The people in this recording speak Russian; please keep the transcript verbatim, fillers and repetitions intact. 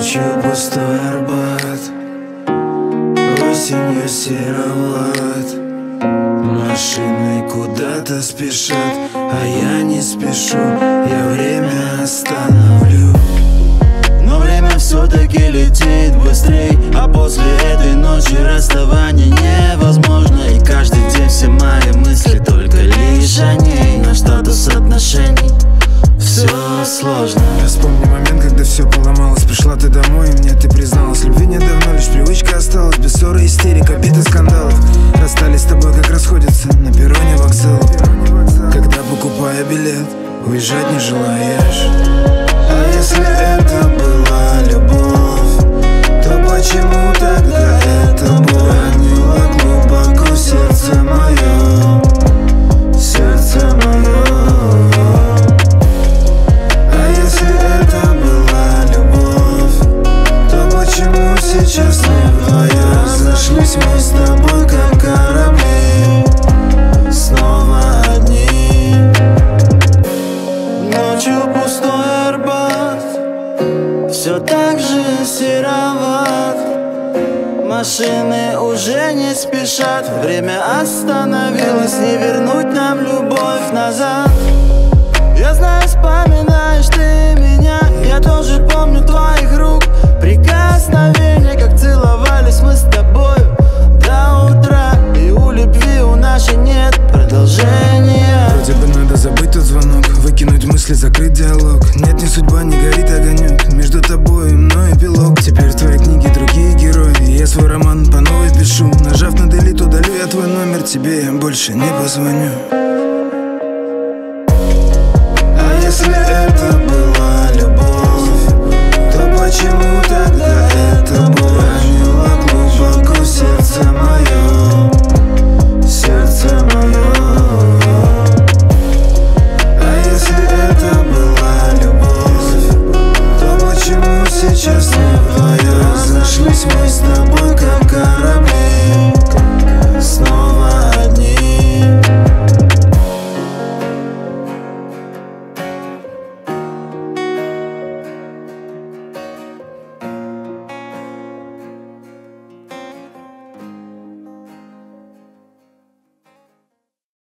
Ночью пустой Арбат, осенью сероват. Машины куда-то спешат, а я не спешу, я время остановлю. Но время все-таки летит быстрей, а после этой ночи расставание невозможно. И каждый день все мои мысли только лишь о ней. На статус отношений все сложно. Я вспомню момент, когда все поломалось. Пришла ты домой, и мне ты призналась. Любви недавно, лишь привычка осталась. Без ссоры, истерик, обид и скандалов. Расстались с тобой, как расходятся на перроне вокзала. Когда, покупая билет, уезжать не желаешь. А если это была любовь, то почему тогда это боль ранила глубоко сердце мое, сердце мое? А если это была любовь, то почему сейчас не вдвоем? Разошлись мы с тобой, как корабли, снова одни. Ночью пустой Арбат, все так же сероват. Машины уже не спешат, время остановилось, не вернуть нам любовь назад. Я знаю, вспоминаешь ты меня, я тоже помню твоих рук прикосновения, как целовались мы с тобою до утра. И у любви у нашей нет продолжения. Вроде бы надо забыть тот звонок, выкинуть мысли, закрыть диалог. Нет, не судьба, не горит огонек, между тобой и мной эпилог. Теперь в твоей книге другие герои, я свой роман по новой пишу. Нажав на делит, удалю я твой номер, тебе я больше не позвоню.